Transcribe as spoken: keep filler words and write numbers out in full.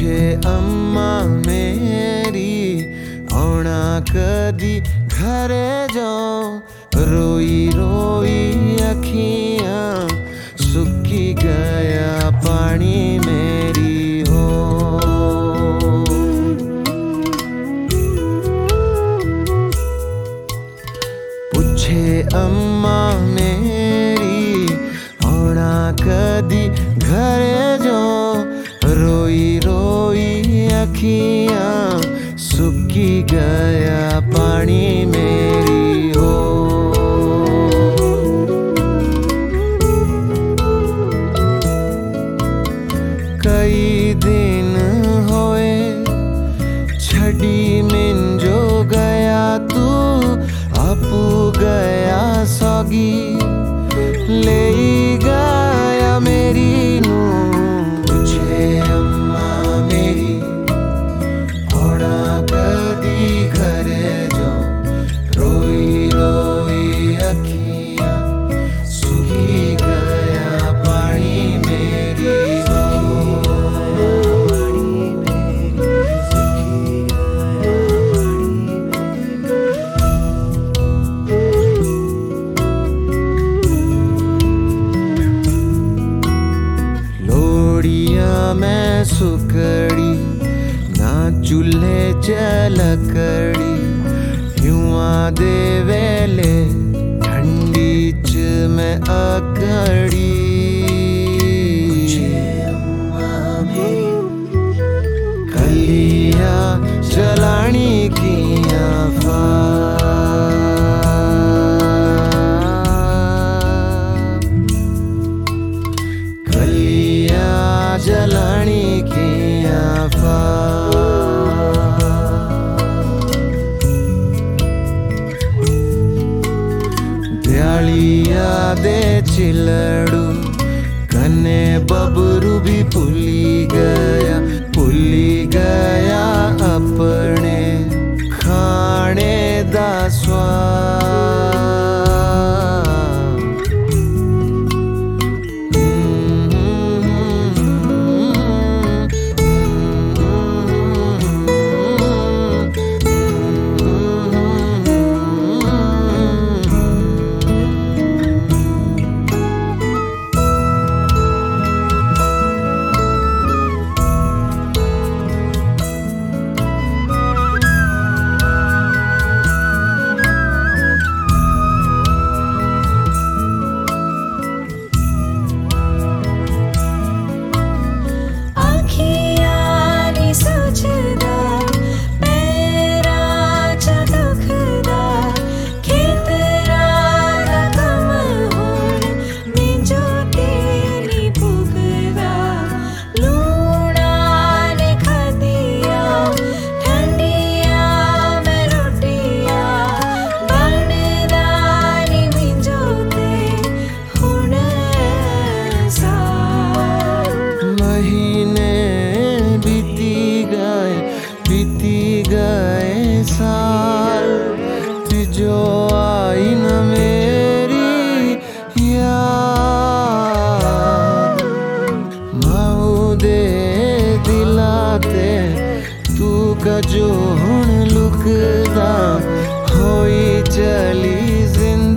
पूछे अम्मा मेरी आना कदी घरे जाओ। रोई रोई अखियां सुखी गया पानी मेरी हो। पूछे अम्मा मेरी आना कदी घरे जाओ। रोई रोई अखियां सुखी गया पानी मेरी हो। कई दिन होए छड़ी मिंजो गया तू आपू गया सौगी ले गया मेरी नू। पूछे अम्मा मेरी आना कदी घरे जाओ। रोई रोई अखियां सुखी गया पानी मेरी हो। मैं सुकड़ी ना चूल्हे चलकड़ी युवा दे वेले ठंडी च मैं अकड़ी। कलिया जलानी किया फा जलानी की आफा। दयालिया दे चिलड़ू कने बबरू भी भूली गया भूली गया अपने खाने दा स्वाद। साल जो आई न मेरी याद माऊ दे दिलाते तू कजो हुण लुकदा होई चली जिंदगी।